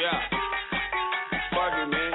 Yeah. Fuck it, man.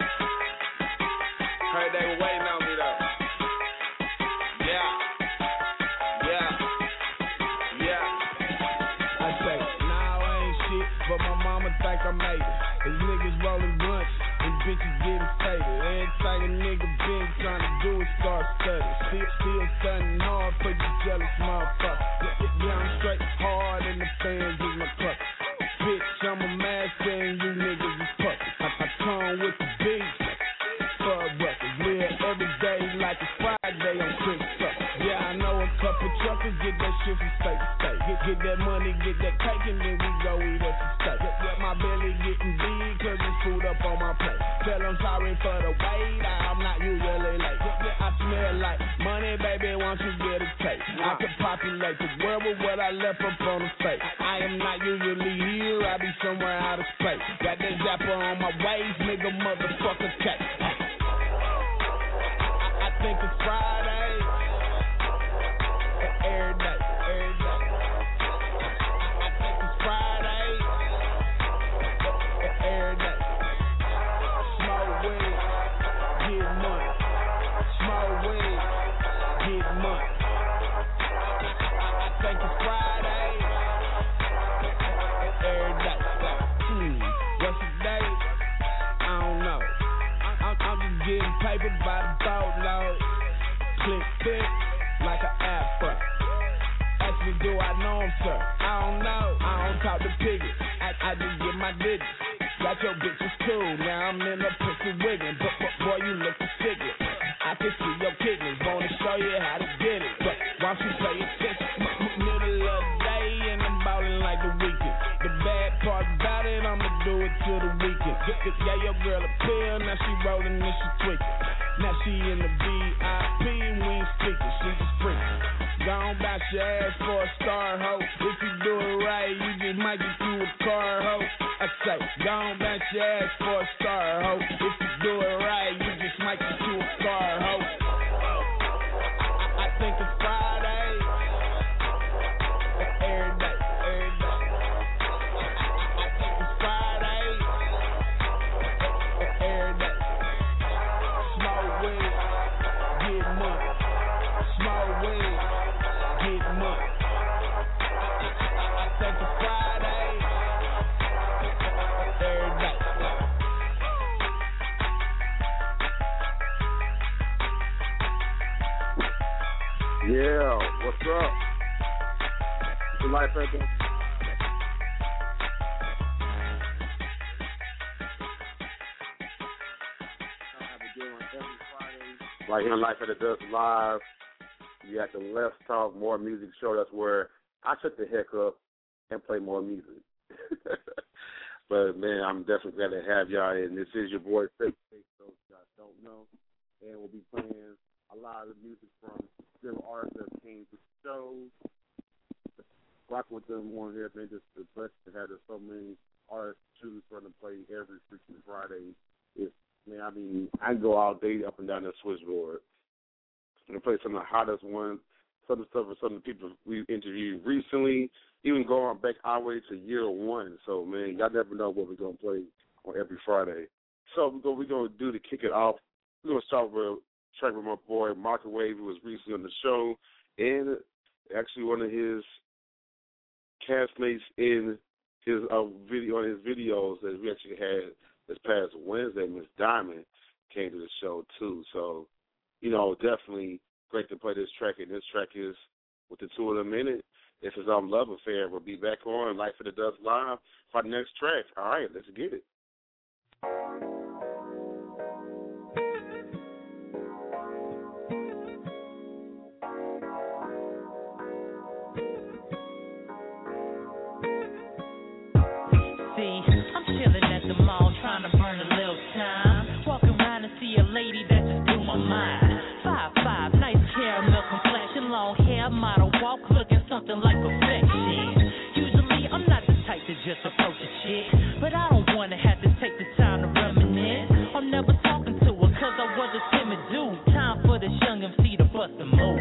Heard they were waiting on me, though. Yeah. Yeah. Yeah. I say, nah, I ain't shit, but my mama think I made it. These niggas rolling blunts and bitches getting faded. Everything a nigga been trying to do is start studying. Still studying hard for you jealous motherfuckers. Yeah, I'm straight hard and the fans is my club. Bitch, I'm a master and you niggas is puppets. I come with the beats for a record. Live every day like it's Friday on Christmas. Yeah, I know a couple truckers get that shit from state to state. Get that money, get that cake, and then we go eat us some steak. Yeah, my belly getting big cause there's food up on my plate. Tell them sorry for the wait, I'm not usually late. I smell like money, baby, once you get a taste. I can populate the world with what I left up on the face. I am not usually here, I be somewhere out of space. Got that zapper on my waist, nigga, motherfucker cake. I think it's Friday. Every day, every day. I think it's Friday. Every day. Smoke weed, get money. Smoke weed, get money. I think it's Friday. Every day. What's the date? I don't know. I'm just getting paper by the boatload. Click thick like an afro. Ask me, do I know him, sir? I don't know. I don't talk to piggies. I just get my digits. Got your bitches cool. Now I'm in a pussy wiggin'. But boy, you lookin' sickly. I can see your kidneys. Wanna show you how to get it. But once you pay attention, middle of the day and I'm ballin' like the weekend. The bad part about it, I'ma do it till the weekend. Yeah, your girl a pill, now she rollin' and she tweaking. Now she in the VIP, we ain't speaking, she just freaking. Gone bout your ass for a star, ho. If you do it right, you just might get you a car, ho. I say, gone bout your ass for a star, ho. If you do it right, you just might get you a car, ho. I think it's Friday. Every day, every day. I think it's Friday. Every day. Smoke weed, get money. Smoke weed, get money. I think it's Friday. Every day. Yeah, what's up? It's Life at the like in Life at the Dust Live, you got the Let's Talk More Music show. That's where I shut the heck up and play more music. But man, I'm definitely glad to have y'all. And this is your boy Fake, those y'all don't know. And we'll be playing a lot of the music from them artists that came to the show. Rock with them on here, man. Just blessed to have so many artists to choose from to play every freaking Friday. Man, I mean, I can go all day up and down that switchboard and play some of the hottest ones, some of the stuff with some of the people we interviewed recently, even going back all the way to year one. So, man, y'all never know what we're going to play on every Friday. So we're going to do to kick it off. We're going to start with a track with my boy Microwave, who was recently on the show, and actually one of his castmates in his video on his videos that we actually had this past Wednesday. Miss Diamond came to the show too, so definitely great to play this track. And this track is with the two of them in it. This is Love Affair. We'll be back on Life of the Dust Live for the next track. All right, let's get it. Trying to burn a little time, walking around and see a lady that just blew my mind. 5'5", nice caramel complexion, long hair, model walk, looking something like perfection. Usually I'm not the type to just approach a chick, but I don't wanna have to take the time to reminisce. I'm never talking to her 'cause I was a timid dude. Time for this young MC to bust a move.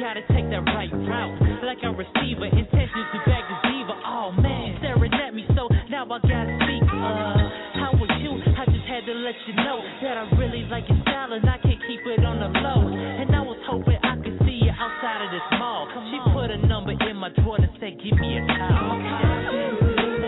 gotta take that right route. Like a receiver, intentions to bag the diva. Oh man, staring at me, so now I gotta speak. How was you? I just had to let you know that I really like your style and I can't keep it on the low. And I was hoping I could see you outside of this mall. She put a number in my drawer and said, give me a call.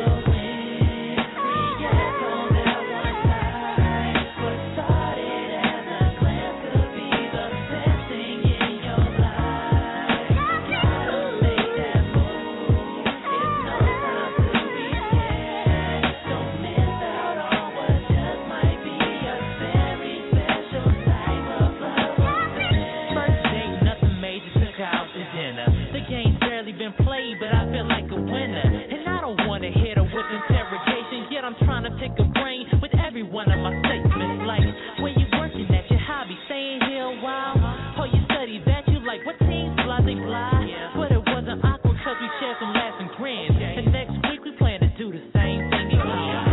Been played, but I feel like a winner. And I don't want to hit her with interrogation, yet I'm trying to pick a brain with every one of my statements. Like, where you working at, your hobby, staying here a while? Oh, you study that, you like, what teams, blah, they fly? But it wasn't awkward cause we shared some laughs and grins. And next week we plan to do the same thing again.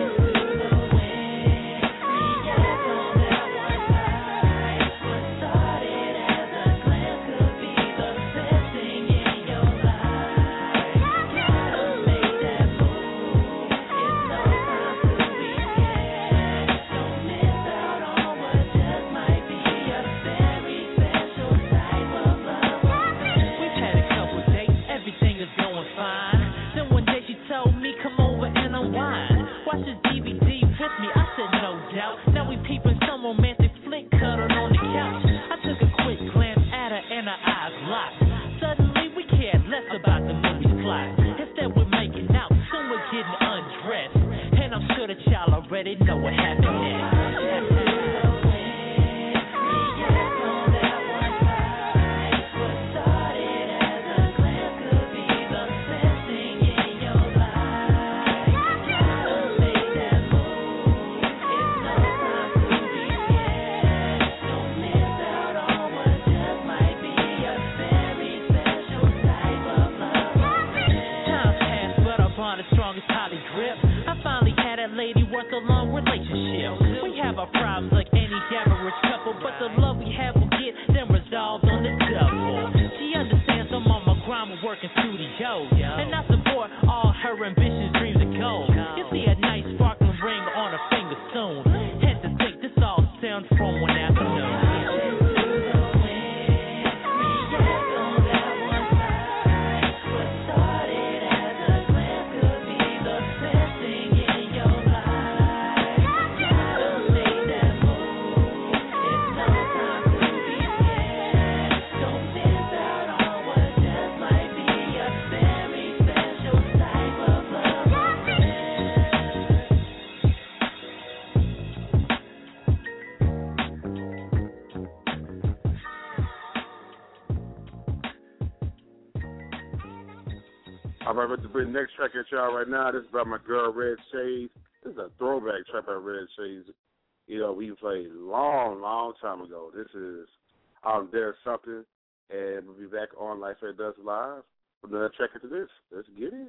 All right, about to bring the next track at y'all right now. This is by my girl, Red Shades. This is a throwback track by Red Shades. You know, we played long time ago. This is There's Something, and we'll be back on Life After Dusk Live with another track into this. Let's get it.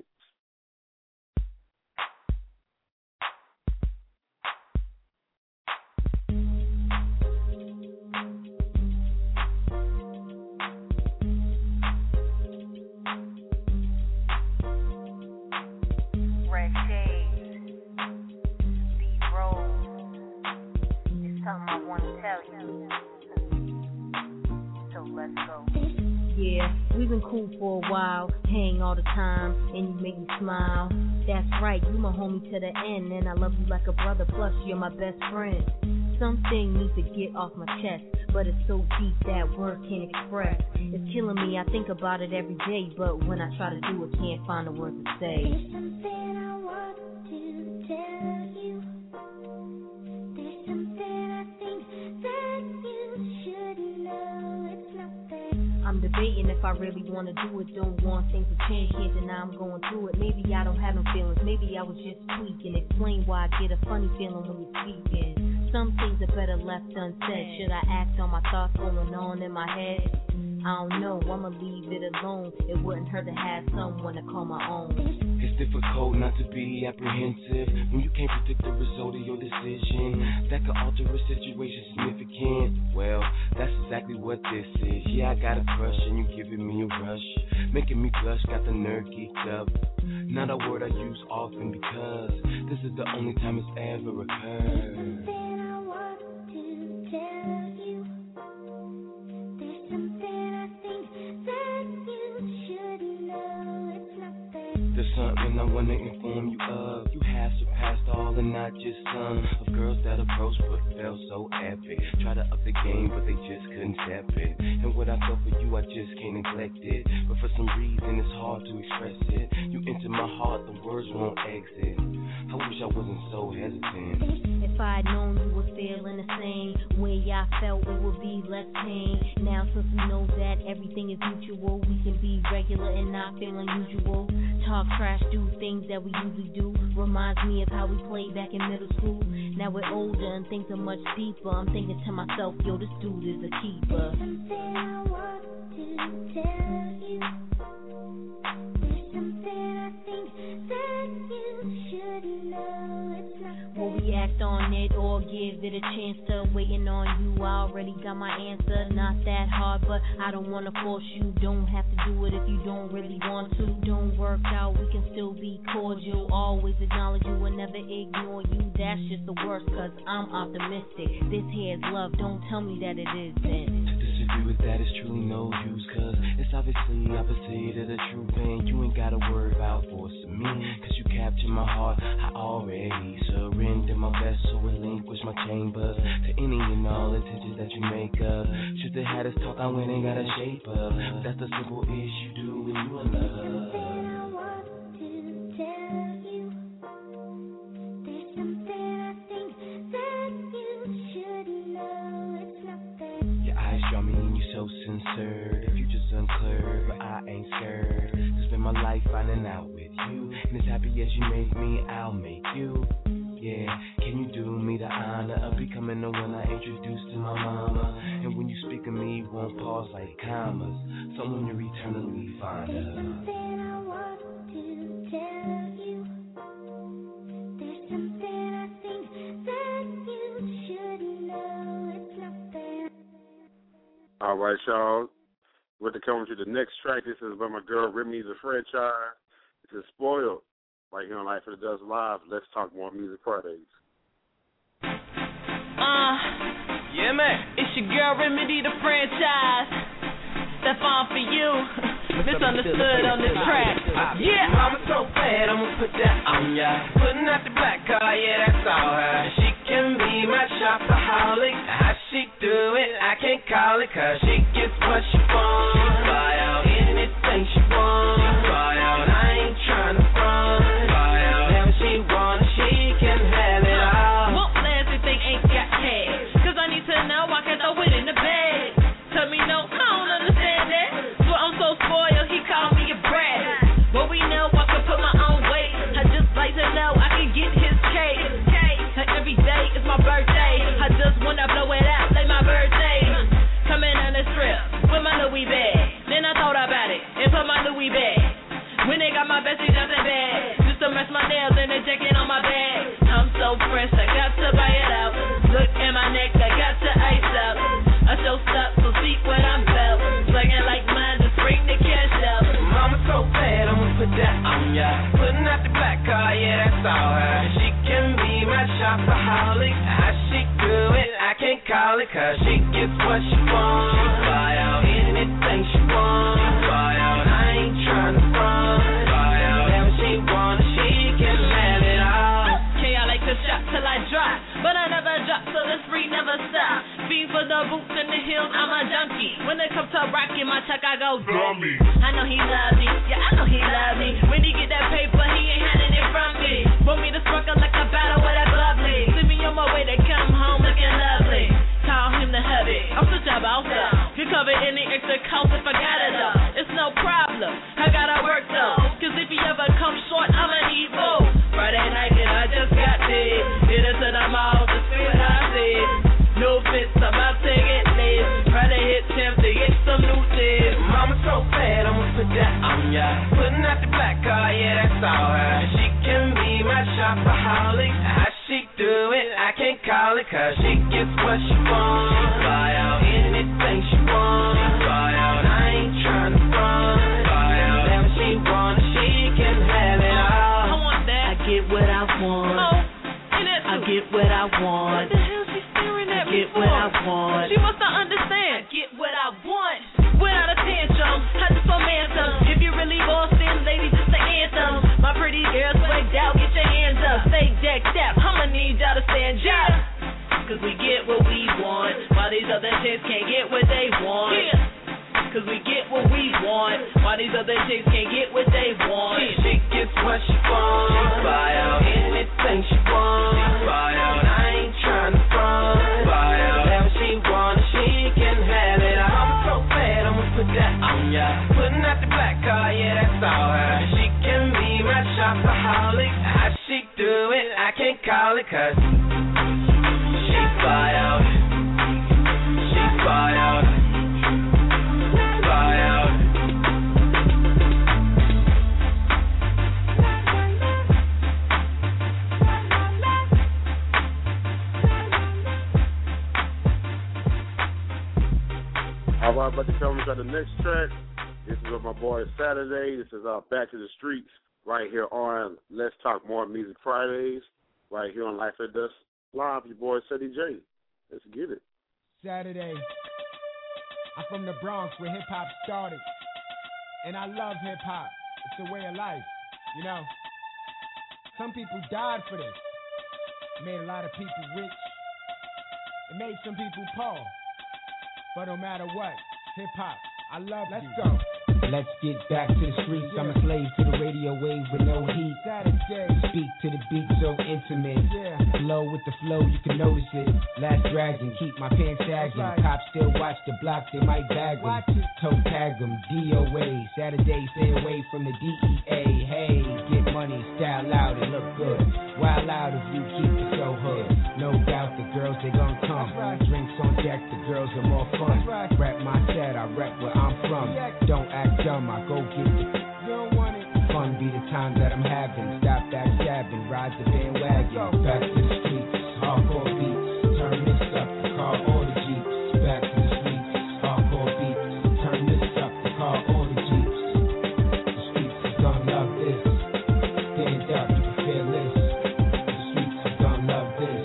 Yeah, we've been cool for a while, hang all the time, and you make me smile. That's right, you my homie to the end, and I love you like a brother, plus you're my best friend. Something needs to get off my chest, but it's so deep that word can't express. It's killing me, I think about it every day, but when I try to do it, can't find the words to say. There's something I want to tell you. There's something I think that you should know. It's not fair. I'm debating if I really want to do it. Don't want things to change, can't deny I'm going through it. Maybe I don't have no feelings, maybe I was just tweaking. Explain why I get a funny feeling when you're speaking. Some things are better left unsaid. Should I act on my thoughts going on in my head? I don't know, I'ma leave it alone. It wouldn't hurt to have someone to call my own. It's difficult not to be apprehensive when you can't predict the result of your decision. That could alter a situation significant. Well, that's exactly what this is. Yeah, I got a crush and you giving me a rush, making me blush, got the nerve geeked up. Not a word I use often because this is the only time it's ever occurred. Something I want to tell you. There's something I think that you should know. It's not that. There's something I wanna inform you of. You have surpassed all and not just some of girls that approached but felt so epic. Try to up the game but they just couldn't step it. And what I felt for you I just can't neglect it. But for some reason it's hard to express it. You enter my heart, the words won't exit. I wish I wasn't so hesitant. If I had known you were feeling the same way I felt, it would be less pain. Now since we know that everything is mutual, we can be regular and not feel unusual. Talk trash, do things that we usually do. Reminds me of how we played back in middle school. Now we're older and things are much deeper. I'm thinking to myself, yo, this dude is a keeper. Something I want to tell you. There's something I think that you should know. It's not that. Will we act on it or give it a chance to waiting on you? I already got my answer. Not that hard, but I don't wanna force you. Don't have to do it if you don't really want to. Don't work out, we can still be cordial. Always acknowledge you and never ignore you. That's just the worst, cause I'm optimistic. This here's love, don't tell me that it isn't. To disagree with that is truly no use, cause it's obviously opposite of the truth. And you ain't gotta worry about forcing me, cause you captured my heart. I already surrendered my best, so relinquish my chambers to any and all intentions that you make up. Should they had us talk, I went and got a shape up. That's the simple ish you do when you in love. Something I want to tell you. There's something I think that you should know. It's not that. Your eyes draw me and you so sincere. The future's unclear, but I ain't scared to spend my life finding out with you. And as happy as you make me, I'll make you. Yeah, can you do me the honor of becoming the one I introduced to my mama? And when you speak of me, won't pause like commas. Someone you're eternally fond of. Something I want to tell you. There's something I think that you should know. It's not that. All right, y'all. We're coming to the next track. This is by my girl Remy the Franchise. This is Spoiled. Right here on Life of the Dust Live. Let's talk more music Fridays. Yeah, man. It's your girl Remedy the Franchise. Stefan for you. Misunderstood on this track. Yeah. Mama so bad, I'ma put that on ya. Putting out the black car, yeah, that's all her. She can be my shopaholic. How she do it, I can't call it, cause she gets what she wants. She buy out anything she wants. She buy out, I ain't trying to front. Buy out whatever she wants, she can have it all. Won't last if they ain't got cash. Cause I need to know I can throw it in the bag. Tell me no, I don't understand that. So I'm so spoiled, he called me a brat. But we know I can put my own weight. I just like to know I can get his cake. Every day is my birthday. I just wanna blow it out like my birthday. Coming on the strip with my Louis bag. Then I thought about it and put my Louis bag. When they got my bestie just in bed. Used to mess my nails and the jacket on my bag. I'm so fresh, I got to buy it out. Look at my neck, I got to ice out. I show stuff, so see what I'm about. Slugging like mine, just bring the cash out. Mama so bad, I'ma put that on ya. Putting out the black car, yeah, that's all her. She can be my shopaholic. How she do it, I can't call it, cause she gets what she wants. She buy out anything she wants. She buy out, I ain't trying to front. Buy out whatever she wants, she can have it all. Okay, I like to shop till I drop, but I never drop, so the spree never stop. Feed for the boots and the heels, I'm a junkie. When it comes to rocking my check, I go dummy. I know he love me, yeah, I know he love me. When he get that paper, he ain't handing it from me. Want me to sparkle like a battle with a lovely. Send me on my way to come home looking lovely. Call him the hubby, I'm such a boss up. You cover any extra cost if I got it up. It's no problem, I gotta work though. Cause if he ever comes short, I'ma need more. Friday night and I just got paid. Hit it to the mall, just see what I see. No fits, I'm about to get laid. Try to hit Tim to get some new things. that on ya. Putting out the black car, yeah, that's all her. She can be my shopaholic. How she do it, I can't call it, cause she gets what she wants. She buy out anything she wants. She buy out, I ain't trying to front. Buy out whatever she wants, she can have it all. I want that. I get what I want. I get what I want. What the hell she staring at I me get for? what I want. She must not understand. I get what I want. Without a tantrum, I just romance them. If you really bossed in, lady, just the anthem. My pretty girls swagged out, get your hands up. Stay decked out, I'ma need y'all to stand up. Cause we get what we want, while these other chicks can't get what they want. Cause we get what we want, while these other chicks can't get what they want. She gets what she wants. She buy out anything she wants. She buy out, I ain't trying to front. Buy out whatever she wants, she can have it. I'm so bad, I'ma put that on ya. Putting out the black car, yeah, that's all her. She can be my shopaholic. How she do it, I can't call it, cause she buy out. She buy out. Buy out. All right, about to come to the next track. This is with my boy Saturday. This is Back to the Streets right here on Let's Talk More Music Fridays, right here on Life at Dust Live. Your boy Ceddy J. Let's get it. Saturday. I'm from the Bronx where hip-hop started. And I love hip-hop. It's a way of life, you know. Some people died for this. It made a lot of people rich. It made some people poor. But no matter what, hip-hop, I love you. Let's go. Let's get back to the streets. I'm a slave to the radio wave with no heat. Saturday. Speak to the beat so intimate. Yeah. Flow with the flow, you can notice it. Last dragon, keep my pants sagging. Right. Cops still watch the block, they might bag them. Toe tag them, DOA. Saturday, stay away from the DEA. Hey, get money, style out and look good. Wild out if you keep it so hood. No doubt the girls, they gon' come. Right. Drinks on deck, the girls are more fun. Right. Rep my set, I rep where I'm from. Don't act dumb, I go get it. You don't want it. Fun be the time that I'm having. Stop backstabbing, ride the bandwagon. Back to the streets, hardcore beats. Turn this up, the car or the Jeeps. Back to the streets, hardcore beats. Turn this up, the car or the Jeeps. The streets is gonna love this. Stand up, you can feel this. The streets is gonna love this.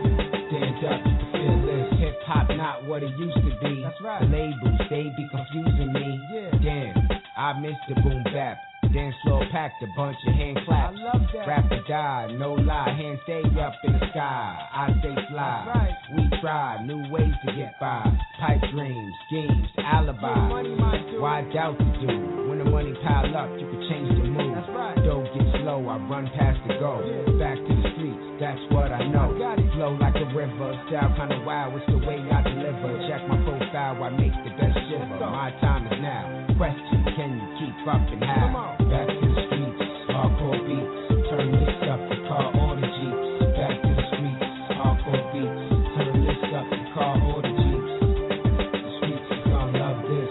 Stand up, you can feel this. Hip hop not what it used to be. That's right. The labels, they be confusing me. Yeah. Damn, I miss the boom bap. Dance floor packed, a bunch of hand claps. I love that. Rap or die, no lie. Hands stay up in the sky. I stay fly. Right. We try new ways to get by. Pipe dreams, schemes, alibi. Money, my dude. Why doubt to do? When the money pile up, you can change the mood. That's right. Dough get slow, I run past the goal. Yeah. Back to the streets, that's what I know. Got it. Flow like a river, style kinda wild. It's the way I deliver. Check my profile, I make the best shiver. My time is now. Question, can you keep up and how? Come on. Back to the streets, hardcore beats. Turn this up, the car or the Jeeps. Back to the streets, hardcore beats. Turn this up, the car or the Jeeps. The streets is gonna love this.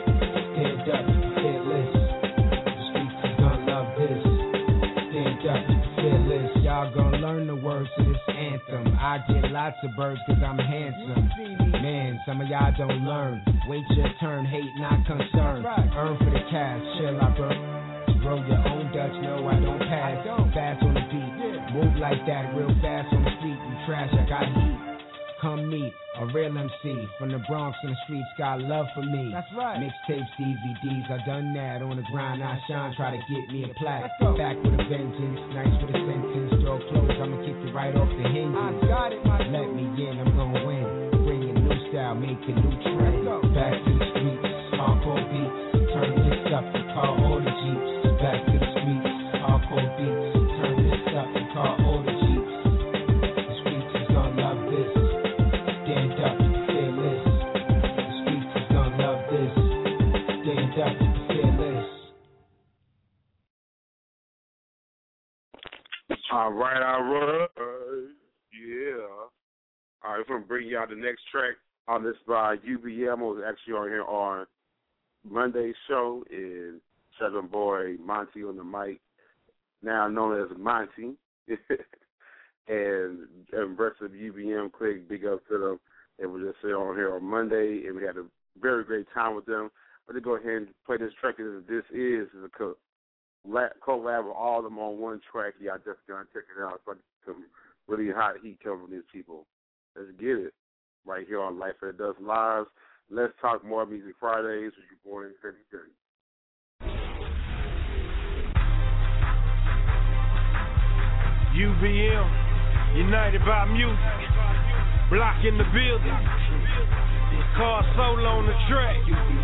Stand up, you can feel this. The streets is gonna love this. Stand up, you can feel this. Y'all gonna learn the words to this anthem. I get lots of birds cause I'm handsome. Man, some of y'all don't learn. Wait your turn, hate not concerned. Earn for the cash, chill, I burn. Roll your own Dutch, no, I don't pass. Fast on the beat, move like that, real fast on the street. You trash, I got heat. Come meet a real MC from the Bronx and the streets. Got love for me. That's right. Mixtapes, DVDs, I done that on the grind. I shine, try to get me a plaque. Let's go. Back with a vengeance, nice with a sentence. Door closed, I'ma kick it right off the hinges. I got it, my Let dude. me in, I'm gonna win. Bring a new style, make a new trend. Let's go. Back to the streets, hardcore beats. Turn this up, the car or the Jeeps. Back to the streets, hardcore beats. Turn this up, the car or the Jeeps. The streets is gonna love this. Stand up, you can feel this. The streets is gonna love this. Stand up, you can feel this. All right. Yeah. All right, we're going to bring y'all the next track on this by UBM. Was actually on here on Monday's show, and Southern boy Monty on the mic, now known as Monty, and rest of UBM clique, big up to them. They were just on here on Monday, and we had a very great time with them. But to go ahead and play this track, this is a collab with all of them on one track. Yeah, I just gonna check it out. It's like some really hot heat coming from these people. Let's get it right here on Life It Does Live. Let's talk more Music Fridays with your boy Steady J. UBM, United by Music, Block in the building, Car Solo on the track,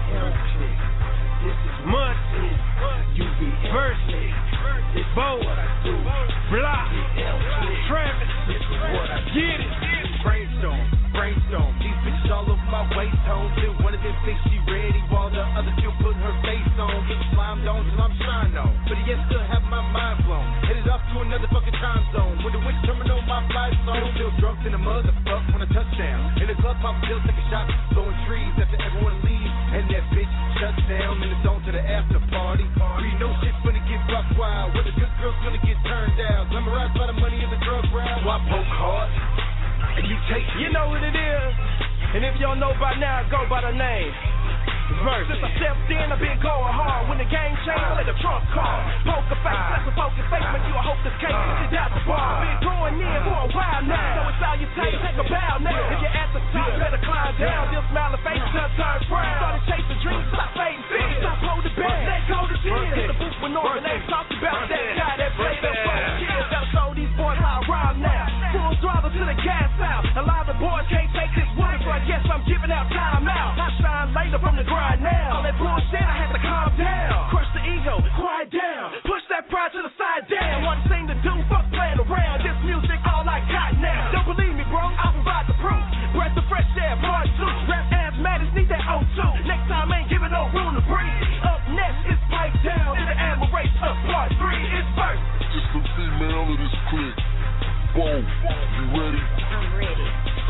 Muncie, Versus, Bo, Block, Travis, get it. Brainstorm, these bitches all over my waist home. Till one of them thinks she ready, while the other two put her face on. Get slimed on till I'm shine on, but yet still have my mind blown. Headed off to another fucking time zone, with the wind terminal my flight zone. Still drunk in the motherfucker on a touchdown. In the club, pop pills, take a shot, blowing trees after everyone leaves, and that bitch shuts down. And it's on to the after party. We know shit's gonna get rough wild, where the good girl's gonna get turned down. Glamorized by the money in the drug round. So I poke hard. And you know what it is. And if you don't know by now, go by the name. Verse. Since I stepped in, I've been going hard. When the game changed, I let the trump call. Poker face, that's a poker face, make you a hopeless case. Sit out the bar. Been going in for a while now. So it's salutation, take a bow now. If you're at the top, better climb down. Still smiling face, just turn frown. Started chasing dreams, stop fading fears. Stop holding back, let go the tears. Hit the booth with Norman, they talked about that guy that played them fucking kids. Gotta show these boys how I rhyme now. Full throttle to the gas out. A lot of the boys can't take this wood, so I guess I'm giving out time out. I shine later from the grind now. All that bullshit, I had to calm down. Crush the ego, quiet down. Push that pride to the side down. One thing to do, fuck playing around. This music, all I got now. Don't believe me, bro, I'll provide the proof. Breath of fresh air, part 2. Rap asthmatics need that O2. Next time ain't giving no room to breathe. Up next, it's pipe down. To the animal race up part 3. It's first. It's the female of this clique. Boom, you ready? I'm ready.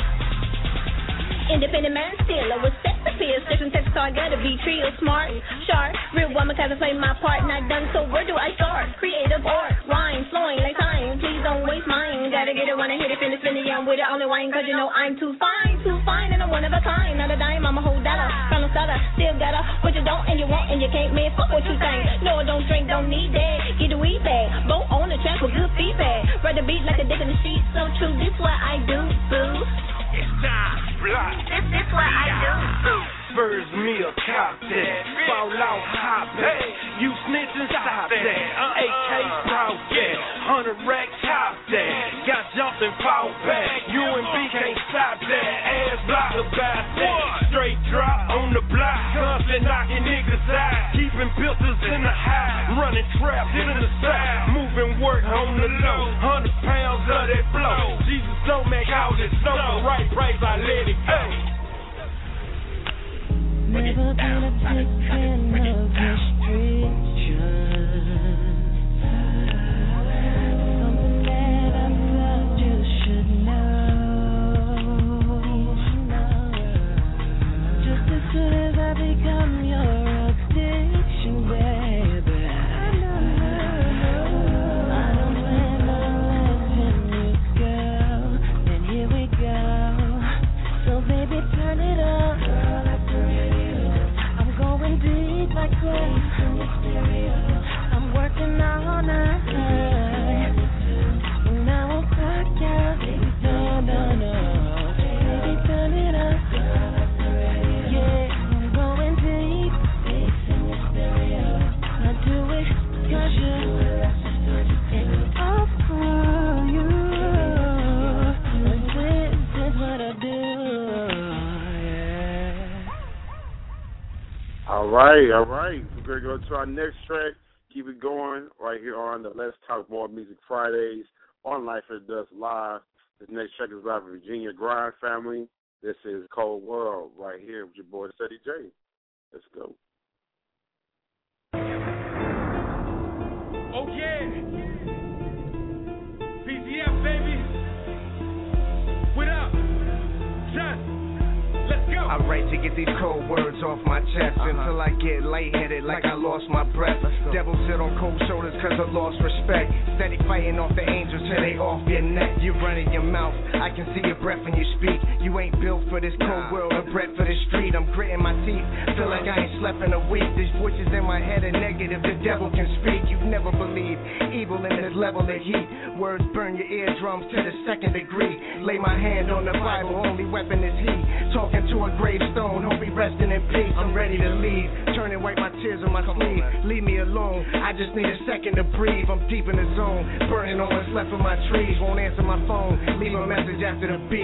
Independent man still, I was sex appeal. Different text, so I gotta be trio smart, sharp, real woman, cause I play my part. Not done, so where do I start? Creative art, rhyme, flowing like time. Please don't waste mine. Gotta get it, wanna hit it, finish, I'm with it, only wine, cause you know I'm too fine, and I'm one of a kind. Not a dime, I'm a whole dollar. Final starter, still gotta what you don't and you want and you can't, man. Fuck what you think. No, don't drink, don't need that. Get a weed bag, boat on the track with good feedback. Ride the beat like a dick in the sheet, so true. This what I do, boo. It's time, Block. This what I do, boo. First meal, cop that. Fall out, hop that. You snitching, stop that. AK, proud that. 100 racks, top that. Got jumped and fall back. You and B can't stop that. Ass block about that. Straight drop on the block. Constantly knocking niggas out. Keeping pistols in the high. Running traps in the side. Moving work on the low. 100 pounds of that flow. Jesus don't make all this snow. The right price, I let it go. Never been a victim of restriction. Something that I thought you should know. Just as soon as I become your addiction, baby, I don't plan on letting you go. Then here we go. So baby, turn it up. Deep like crazy. I'm working all night. And I won't back out. No. Baby, turn it up. Yeah, I'm going deep. I do it 'cause it's all for you. This is what I do. All right. We're going to go to our next track. Keep it going right here on the Let's Talk More Music Fridays on Life It Does Live. This next track is by Virginia Grind Family. This is Cold World right here with your boy Steady J. Let's go. Oh, yeah. PGF, baby. What up? Son, let's go. I right to get these cold words off my chest until I get lightheaded like I lost my breath. Devil sit on cold shoulders cause I lost respect. Steady fighting off the angels till they off your neck. You running your mouth, I can see your breath when you speak. You ain't built for this cold world or bred for the street. I'm gritting my teeth, feel like I ain't slept in a week. These voices in my head are negative, the devil can speak. You've never believed evil in this level of heat. Words burn your eardrums to the second degree. Lay my hand on the Bible, only weapon is he. Talking to a gravestone, hope he resting in peace. I'm ready to leave, turn and wipe my tears on my sleeve. Leave me alone, I just need a second to breathe. I'm deep in the zone, burning on what's left of my trees. Won't answer my phone, leave a message after the beep.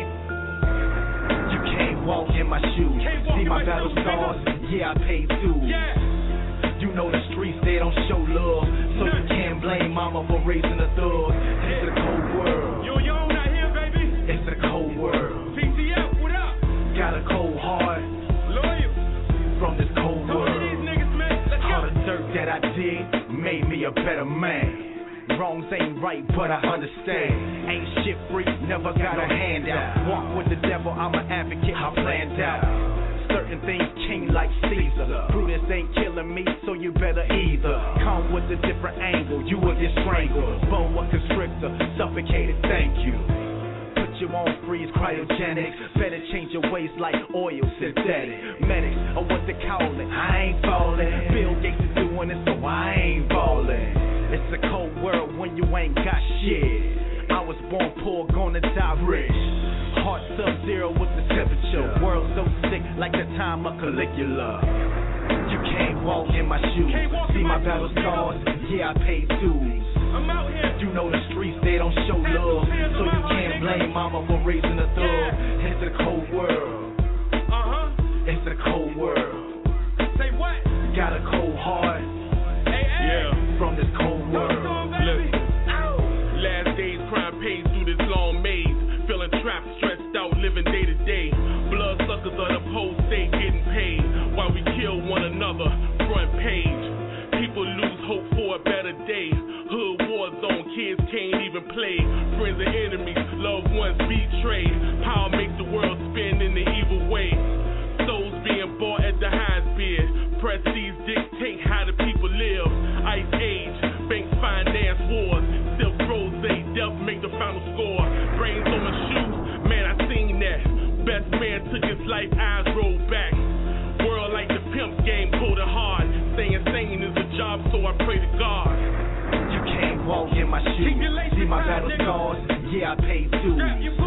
You can't walk in my shoes, see my battle scars, yeah I paid dues. You know the streets, they don't show love, so you can't blame mama for raising a thug. It's a cold world. You own out here, baby. It's a cold world. PTF, what up? Got a cold heart. Loyal. From this cold world. These niggas, man. Let's all the dirt that I did made me a better man. Wrongs ain't right, but I understand. Ain't shit free, never got a handout. Walk with the devil, I'm an advocate, I planned out. Certain things king like Caesar. Prudence ain't killing me, so you better either come with a different angle, you will get strangled. Boa constrictor, suffocated, thank you. Put you on freeze, cryogenics. Better change your ways like oil, synthetic. Medics are what they call it, I ain't falling. Bill Gates is doing it, so I ain't ballin'. It's a cold world when you ain't got shit. I was born poor, gonna die rich. Heart sub-zero with the temperature. World so sick like the time of Caligula. You can't walk in my shoes. See my battle scars, yeah I paid dues. I'm out here. You know the streets, they don't show love, so you can't blame mama for raising a thug. It's a cold world. It's a cold world. Say what? Got a cold heart. Yeah. From this cold world. Look. Last days crime pays through this long maze. Feeling trapped, stressed out, living day to day. Blood suckers of the post stay getting paid while we kill one another. Front page. People lose hope for a better day. Hood war zone, kids can't even play. Friends and enemies, loved ones betrayed. Power makes the world spin in the evil way. Souls being bought at the highest bid. Prestige dictate how the people live. Ice age, banks finance wars. Silk rose, death make the final score. Brains on my shoes, man I seen that. Best man took his life, eyes rolled back. World like the pimp's game, cold and hard. Staying sane is a job, so I pray to God. You can't walk in my shoes. See my battle scars, yeah I paid dues.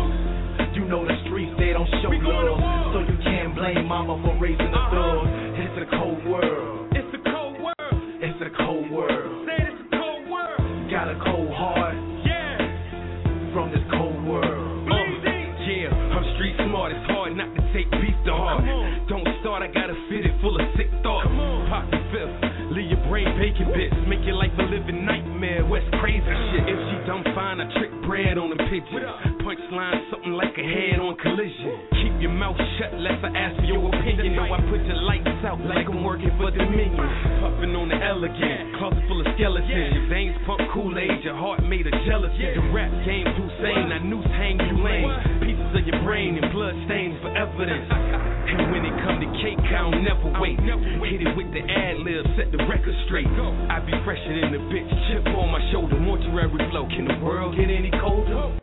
You know the streets, they don't show love, so you can't blame mama for raising a thug. It's a cold world. It's a cold world. It's a cold world. Say it's a cold world. Got a cold heart. Yeah. From this cold world. Yeah, I'm street smart. It's hard not to take beef to heart. Don't start, I got a fit it full of sick thoughts. Pop the fifth, leave your brain bacon bits. Make your life a living nightmare. West crazy shit. If she don't find, I trick bread on the pigeon. Punchline, something like a head-on collision. Keep your mouth shut, lest I ask for your opinion. Know I put your lights out like I'm working for Dominion. Puffing on the elegant, closet full of skeletons. Your veins pump Kool-Aid, your heart made of gelatin. The rap game too sane, I noose hang you lame. Pieces of your brain and blood stains for evidence. And when it come to cake, I don't never wait. Hit it with the ad-lib, set the record straight. I be fresher than the bitch, chip on my shoulder, mortuary flow. Can the world get any colder?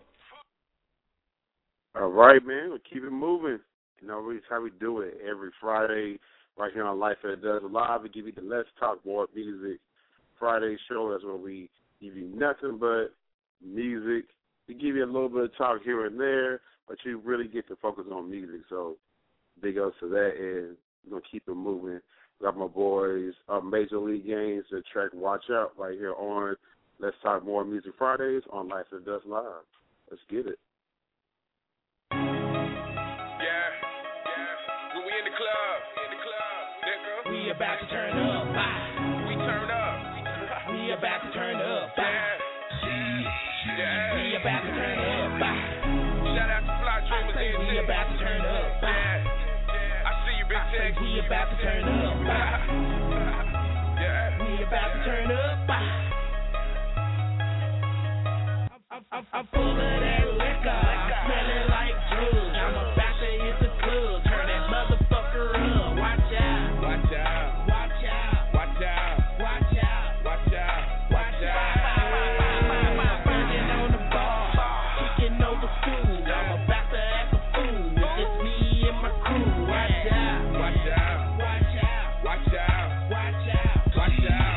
All right, man. We'll keep it moving. You know, it's how we do it every Friday right here on Life It Does Live. We give you the Let's Talk More Music Friday show. That's where we give you nothing but music. We give you a little bit of talk here and there, but you really get to focus on music. So big ups to that, and we're going to keep it moving. We got my boys Major League Games, the track Watch Out right here on Let's Talk More Music Fridays on Life It Does Live. Let's get it. We about to turn up. We turn up. We about to turn up. We about to turn up. Shout out to Fly Dreamers here. We about to turn up. I see you, Big Tech. We about to turn up. We about to turn up. I'm full of that liquor, smelling like drugs. I'm about to hit the club, turn that motherfucker over school. I'm about to act a fool. It's me and my crew. Watch out. Watch out. Watch out. Watch out. Watch out. Watch out.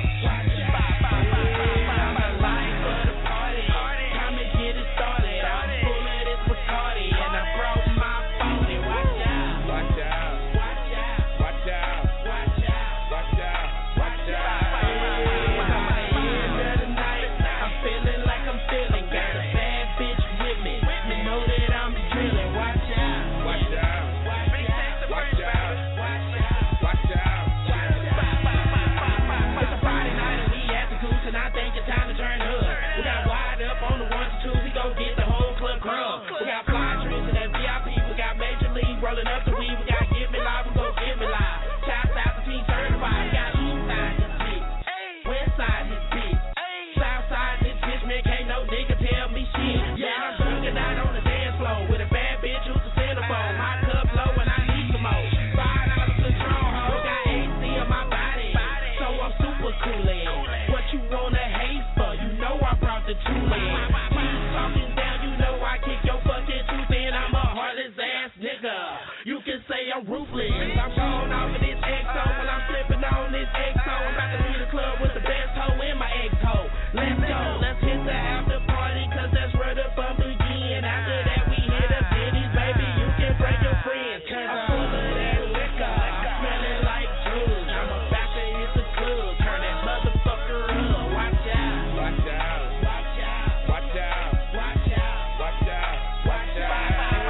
Rolling up the weed, we got Get Me Live, we gon' Get Me Live. Shout out to Team Certified, we got East Side this bitch, West Side this bitch, South Side this bitch, man, can't no nigga tell me shit. Yeah, I'm bugging out on the dance floor with a bad bitch who's a centerfold. My cup low and I need some more. $5 Patron, ho, got AC on my body, so I'm super cool in. What you wanna hate for? You know I brought the tool in. Keep talking down, you know I kick your fucking tooth in. I'm a heartless ass nigga. You can say I'm ruthless. I'm going off of this XO when I'm slipping on this XO. I'm about to be the club with the best hoe in my ex-hoe. Let's go, let's hit the after party, cause that's where the fun begin. After that we hit the bitties, baby, you can bring your friends. Cause I'm full of that liquor, smelling like drugs. I'm about to hit the club, turn that motherfucker up. Watch out. Watch out. Watch out. Watch out. Watch out. Watch out. Watch out.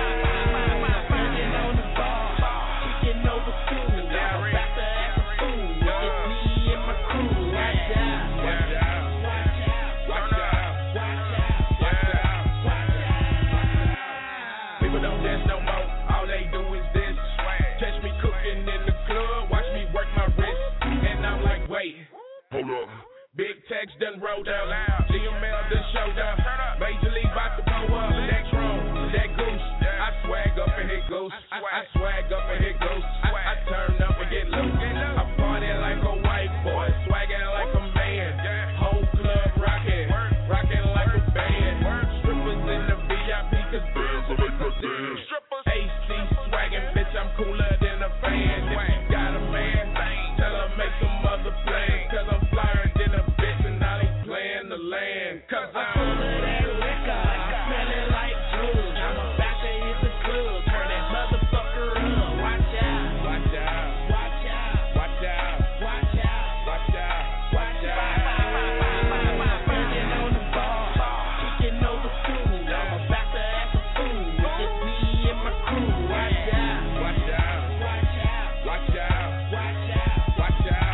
Hold up. Big Tex done rolled up. GML done showed up. Major League about to blow up. Next room, that goose. I swag up and hit goose. I swag up and hit goose. I turn up and get loose. I party like a white boy, swagging like a man. Whole club rocking, rocking like a band. Strippers in the VIP, cause bands will make us dance. AC swagging, bitch, I'm cooler than a fan. If you got a man, tell her make some other plans. Cause I'm flyer than a bitch and I ain't playing the land. Cause I'm full of that liquor, smelling like drugs. I'm about to hit the club, turn that motherfucker up. Watch out. Watch out. Watch out. Watch out. Watch out. Watch out. Watch out. Burning on the bar, kicking over school. I'm about to act a fool. It's me and my crew. Watch out. Watch out. Watch out. Watch out. Watch out. Watch out.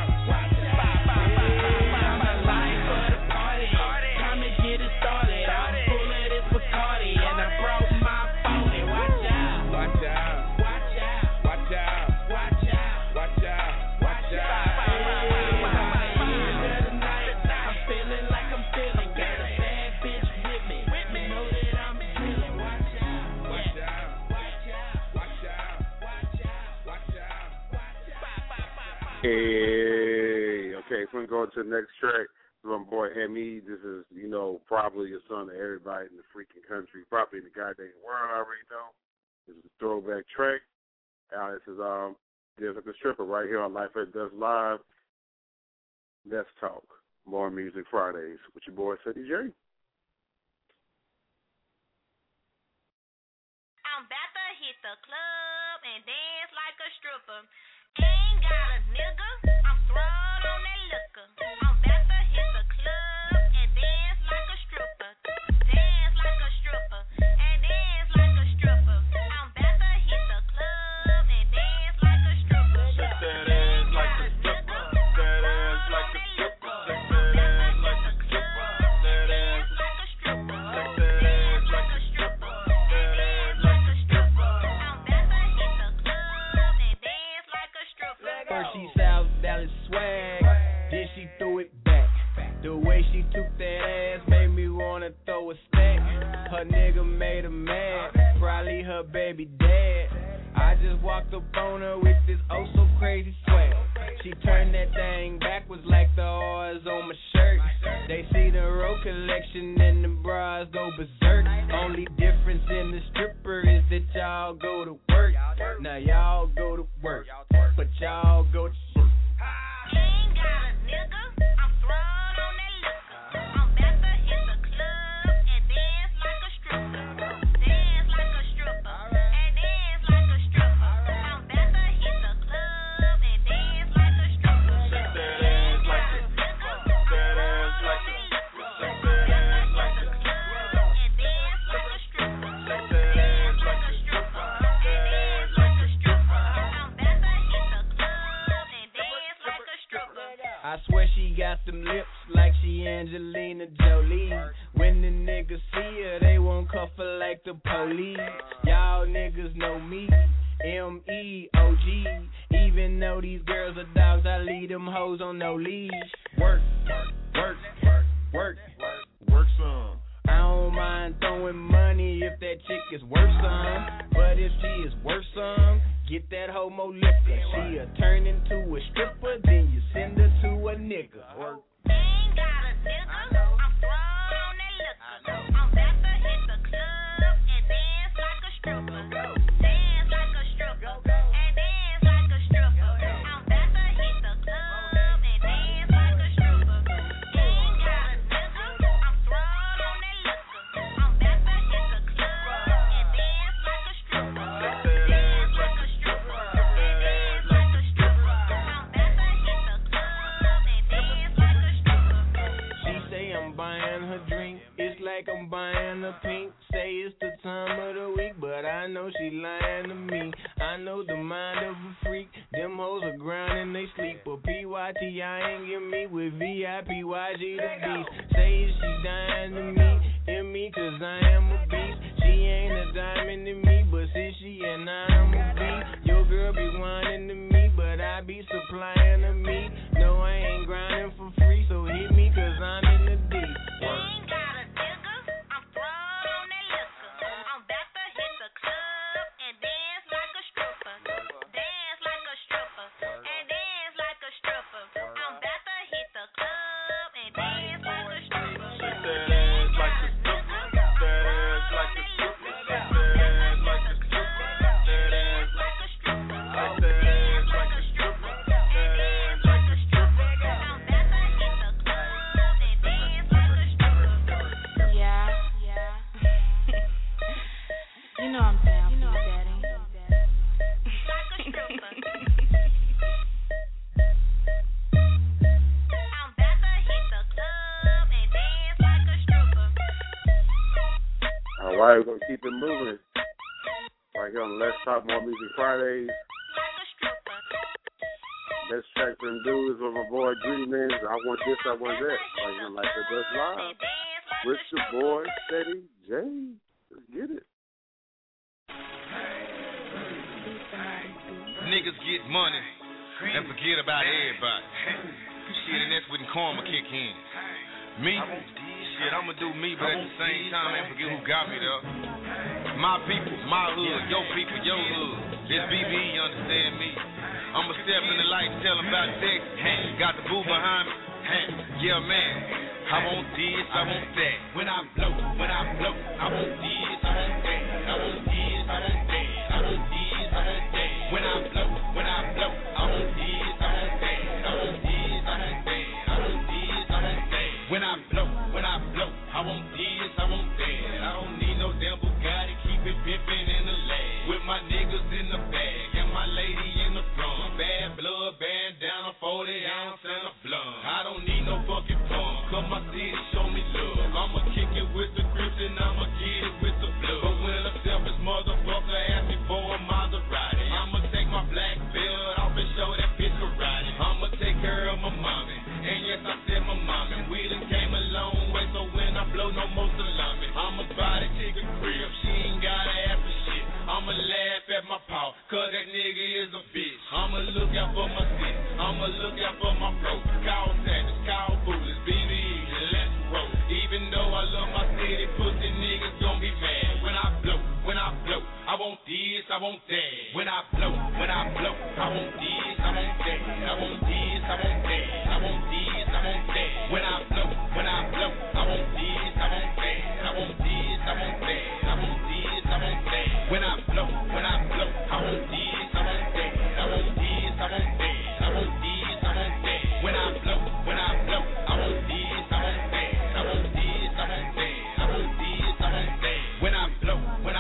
Hey, okay, so we're going to the next track. My boy M.E. This is, you know, probably a son of everybody in the freaking country, probably in the goddamn world. I already know. This is a throwback track. This is There's Like a Stripper right here on Life at Dust Live. Let's talk more music Fridays with your boy Ceddy J. I'm about to hit the club and dance like a stripper. Ain't got a nigga, I'm throwed on that liquor. I'm about to hit the club and dance like a stripper. Dance like a stripper and dance like a stripper. I'm about to hit the club and dance like a stripper. Shake that ass like a stripper. That ass like a stripper. Shake that ass like a stripper. That ass like a stripper. Shake that ass like a stripper. That ass like a stripper. I'm about to hit the club and dance like a stripper. First she South Dallas swag, then she threw it back. The way she took that ass made me wanna throw a stack. Her nigga made her mad, probably her baby dad. I just walked up on her with this oh so crazy swag. She turned that thing backwards like the R's on my shirt. They see the road collection and the bras go berserk. Only difference in the stripper is that y'all go to work. Now y'all go to work, but y'all go to work. Ain't got a nigga, I'm thrown on that liquor. I'm about to hit the club and dance like a stripper. Dance like a stripper, and dance like a stripper. I'm about to hit the club and dance like a stripper. Shake that ass like a nigga, that ass like a stripper. Shake that ass like a nigga, and dance like a stripper. shake that ass like a stripper, that ass like a stripper. I'm about to hit the club and dance like a stripper. I swear she got them lips like she Angelina Jolie. When the niggas see her, they won't cuff her like the police. Y'all niggas know me, M-E-O-G. Even though these girls are dogs, I lead them hoes on no leash. Work, work, work, Work some. I don't mind throwing money if that chick is worth some. But if she is worth some, get that homo liquor. She'll turn into a stripper, then you send her to a nigga. Work. Ain't got a nigga, I'm thrown on that liquor. I'm about to hit the club and dance like a stripper. Dance like a stripper, and dance like a stripper. I'm about to hit the club and dance like a stripper. Ain't got a nigga, I'm thrown on that liquor. I'm about to hit the club and dance like a stripper. Dance like a stripper, and dance like a stripper. I'm about to hit the club and dance like a stripper. She say I'm buying her drink, it's like I'm buying her pink. Say it's the time of the week, but I know she lying to me. I know the mind of a freak, them hoes are grinding, they sleep. But PYT, I ain't get me with VIP, YG the beast. Say she dying to me, in me, cause I am a beast. She ain't a diamond to me, but since she a nine, I'm a beast. Your girl be whining to me, but I be supplying to me. No, I ain't grinding for free, so hit me, cause I'm in the deep. Ain't got a nigga, I'm thrown on that liquor. I'm about to hit the club and dance like a stripper. Dance like a stripper, and dance like a stripper. I'm about to hit the club and dance like a stripper. Shake that ass like a stripper, that ass like a stripper. Shake that ass like a stripper, that ass like a stripper. Shake that ass like a stripper, that ass like a stripper. I'm about to hit the club and dance like a stripper. Yeah. You know I'm down for you, daddy. Like a stripper. I'm about to hit the club and dance like a stripper. All right, we're going to keep it moving. Right here on Let's Talk More Music Fridays. Best track for them dudes with my boy Greedy Man. I want this, I want that. Right here on Life That Does Live. With your boy, Steady J. Let's get it. Niggas get money and forget about everybody. Shit, and that's when karma kick in. Me, shit, I'ma do me, but at the same time, ain't forget who got me there. My people, my hood, your people, your hood. This BB, you understand me? I'ma step in the light and tell them about sex. Got the boo behind me. Yeah, man. I want this, I want that. When I blow, I want this, I want that. I want this, I want that. I want this, I want that. When I blow, I want this, I want that. I want this, I want that. I want this, I want that. When I blow, I want this, I want that. I don't need no damn Bugatti, keep it pimpin' in the lag. With my niggas in the bag and my lady in the front. Bad blood, bandana, 40 ounce and a blunt. I don't need no fucking pump, cause my city show me love. I'ma kick it with the Crips and I'ma get it with the blood. But when a selfish motherfucker ask me for a Maserati, I'ma take my black belt off and show that bitch karate. I'ma take care of my mommy, and yes I said my mommy. We done came a long way, so when I blow no more salami, I'ma buy the chick a crib, she ain't gotta ask for shit. I'ma laugh at my paw, cause that nigga is a bitch. I'ma look out for my city, I'ma look out for my bro. Call Sanders, call Bullets, BBE, let's roll. Even though I love my city, pussy niggas gon' be mad. When I blow, I want this, I want that. When I blow, I want this, I want that. I want this, I want that. I want this, I want that. When I blow, I want this, I want that. I want this, I want that. I want this, I want that. When I blow, I want this, I want that. I want this, I want that. I want this, I want that. When I blow, I want this, I want that. I want this, I want that. I want this, I want that. When I blow,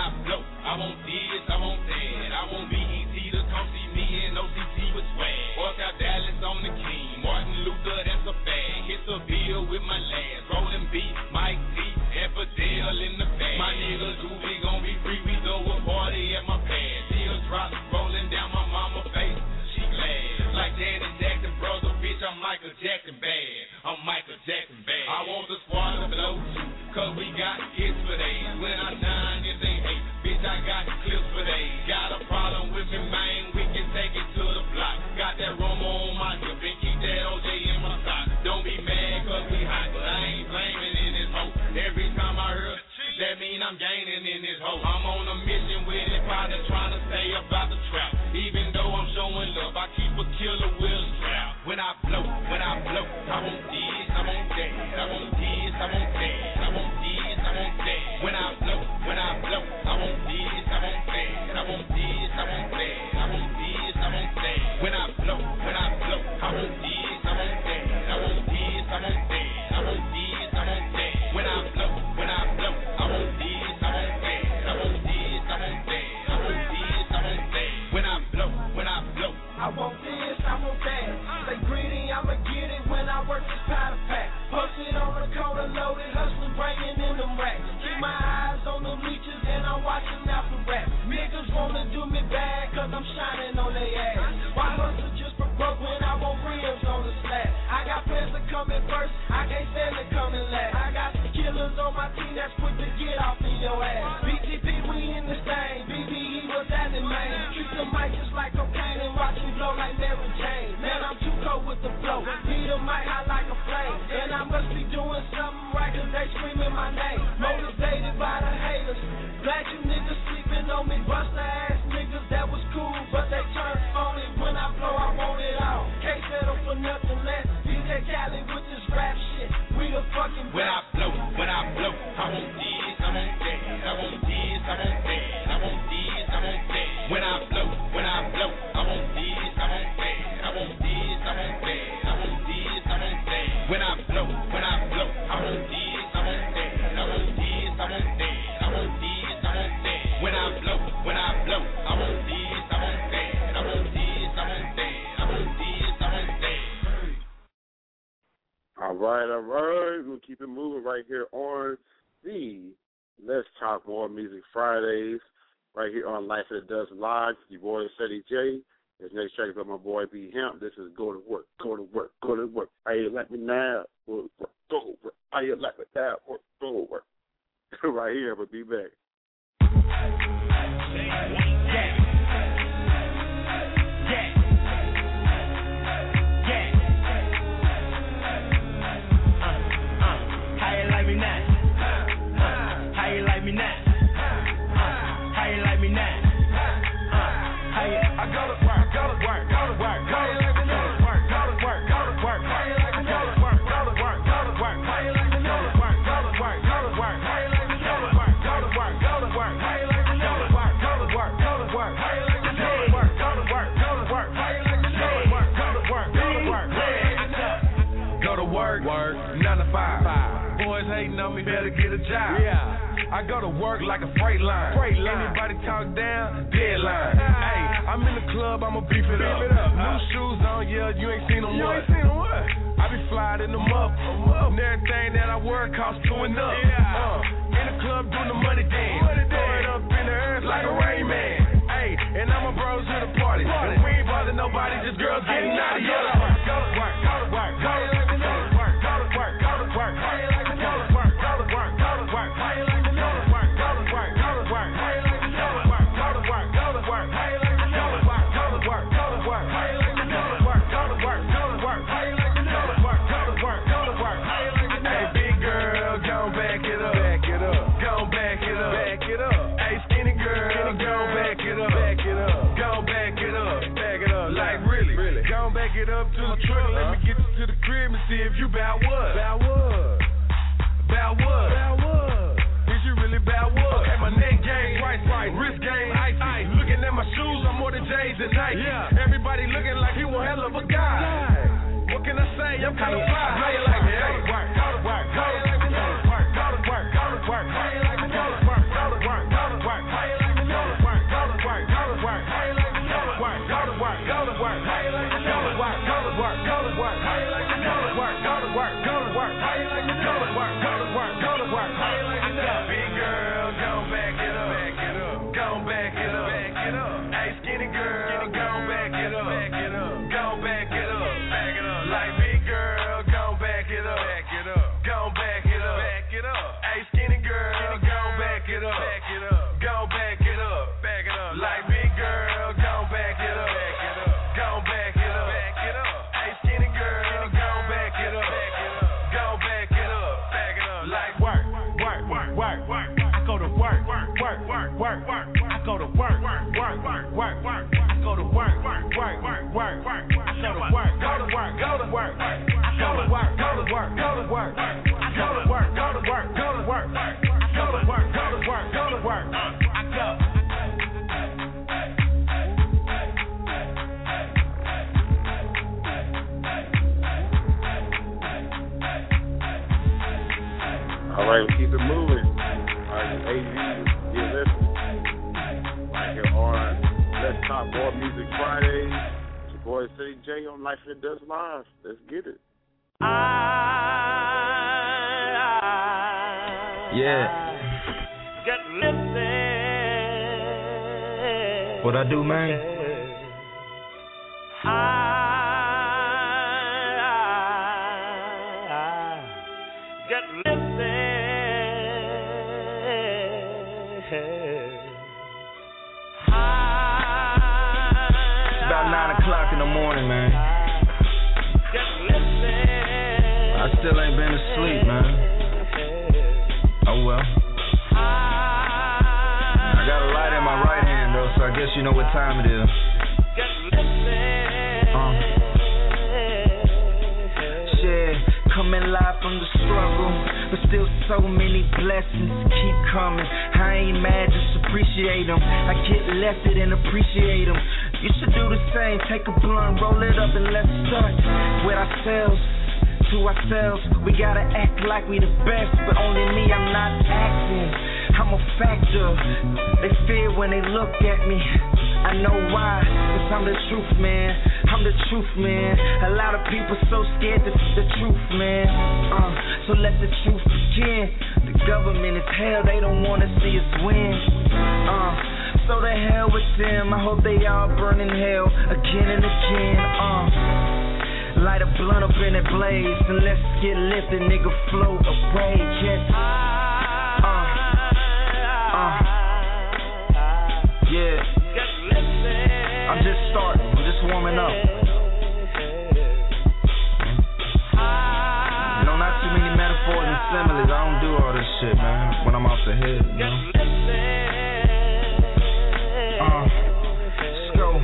I want this, I want that. I want BET to come see me and OCT with swag. Walk out Dallas on the king. Martin Luther, that's a bag. Hit the bill with my lads. Rolling B, Mike T, and Fidel in the bag. My niggas who we gon' be free. We throw a party at my pad. Tears drop, rolling down my mama's face. She glad. Like Janet Jackson, brother, bitch, I'm Michael Jackson bad. I'm Michael Jackson bad. I want the squad to blow too, cause we got hits for days. When I shine, if they hate, bitch, I got clips for days. Got a problem with me, man, we can take it to the block. Got that Roma on my hip and keep that OJ in my sock. Don't be mad cause we hot, but I ain't blaming in this hoe. Every time I hear that mean I'm gaining in this hoe. I'm on a mission with it, partner, trying to stay about the trap. Even though I'm showing love, I keep a killer with a strap. When I blow, I want this, I want that. I want this, I want that. I want this, I want that. When I blow, I want this, I want that. I want this, I want that. I want this, I want that. When I blow, I want this, I want that. I want this, I want that. I want this, I want that. When I blow, I want this, I want that. I want this, I want that. I want this, I want that. When I blow, I want this, I want that. Stay greedy, I'ma get it when I work this powder pack. Posted on the corner, loaded, hustling, bringing in them racks. Keep my eyes on the leeches and I'm watching out for rap. Niggas wanna do me bad cause I'm shining on their ass. Why hustle just for broke when I want rims on the slab? I got plans to come in first, I can't stand to come in last. I got killers on my team that's quick to get off in your ass. BTP, we in this thing, BBE was at the main. Treat the mic just like cocaine and watch me blow like Mary Jane. Man, I'm too cold with the flow, need a mic hot like a flame. And I must be doing something right cause they screaming my name. Motivated by the haters, glad you niggas sleeping on me. Buster ass niggas that was cool, but they turned phony. When I blow, I want it all. Can't settle for nothing less. DJ Khaled with this rap shit, we the fucking best. When I blow, I want this, I want that. I want this, I want that. I want this, I want that. When I blow, I want this, I want that. I want this, I want that. I want this, I want that. When I blow, I want this, I want that. I want this, I want that. I want this, I want that. When I blow, I want this, I want that. I want this, I want that. I want this, I want that. All right. We'll keep it moving right here on the Let's Talk More Music Fridays, right here on Life It Does Live. Your boy, Ceddy J. This next track is by my boy, B. Hemp. This is Go to Work, Go to Work, Go to Work. How you like me now? Go to work, go to work. How you like me now? Work, go to work. Right here, but be back. How you like me now? How you like me now? How you like me now? I go to work, go to work, go to work, go to work, go to work, go to work, go to work. How you like me now? Go to work, go to work, go to work. How you like me now? Go to work, go to work, go to work. How you like me now? Go to work, go to work, go to work. How you like me now? Go to work, go to work, go to work. How you like me now? Go to work, go to work, go to work. How you like me now? Go to work, go to work, go to work. Go to work, 9 to 5. Boys hating on me, better get a job. Yeah, I go to work like a freight line. Anybody talk down, deadline. Hey, I'm in the club, I'ma beef it up. New shoes on, yeah, you ain't seen them what? I be flying in them up. And everything that I wear costs $2 and up. In the club doing the money dance. Throw it up in the air like a Rain Man. Hey, and I'm a bros to the party. And we ain't bother nobody, just girls getting out of here. Go to work, go to work, go to work, go to work, go to work, go to work, go to work. How you like me? Go to work, go to work, go to work. How you like me? Go to work, go to work, go to work. How you like me? Go to work, go to work, go to work. How you like me? Go to work, go to work, go to work. How you like me? Go to work, go to work, go to work. How you like me? Go to work, go to work, go to work. How you like me? Hey, big girl, gon' back it up, back it up, gon' back it up, back it up. up to the truck, let me get you to the crib and see if you bout what. Bout what? Bout what? Bout what? Is you really bout what? Okay, my neck game, right, wrist game, ice. Looking at my shoes, I'm more than J's and Nike. Yeah. Everybody looking like he one hell of a guy. What can I say? I'm kinda fly. How you like me? Hey, work. How you like me? Work. How you like me? Work. How you like me? Work. How you like me? Work. How you like me? Work. How you like me? Work. How you like me? Work. How you like me? Work. How you like me? Work. How you like me? Work. How you like me? Work. How you like me? Work. How you like me? Big girl, gon' back it up. Gon' back it up. Hey, skinny girl, gon' back it up. Gon' back it up. Like big girl, gon' back it up. Gon' back it up. Hey, skinny girl, gon' back it up. Gon' back it up. Like big girl, gon' back it up. Gon' back it up. Hey, skinny girl, gon' back it up. Gon' back it up. Like work. I go to work. I go to work. I go to work. All right, we'll keep it moving. All right, AZ, you're listening. Right here on Let's Talk More Music Fridays. It's your boy City J on Life It Does Live. Let's get it. Yeah. What I do, man? About 9 o'clock in the morning, man. I still ain't been asleep, man. Oh well. I got a light in my right hand though, so I guess you know what time it is. Shit, coming live from the struggle, but still so many blessings keep coming. I ain't mad, just appreciate them. I get lesser than appreciate them. You should do the same, take a blunt, roll it up and let's start with ourselves. To ourselves, we gotta act like we the best, but only me, I'm not acting. I'm a factor. They fear when they look at me. I know why, cause I'm the truth, man. I'm the truth, man. A lot of people so scared to see the truth, man. So let the truth begin. The government is hell, they don't wanna see us win. So the hell with them, I hope they all burn in hell again and again. Light a blunt up in that blaze and let's get lifted, nigga, float away, yes. Yeah. I'm just starting, I'm just warming up. You know, not too many metaphors and similes, I don't do all this shit, man, when I'm off the head, you know. Let's go.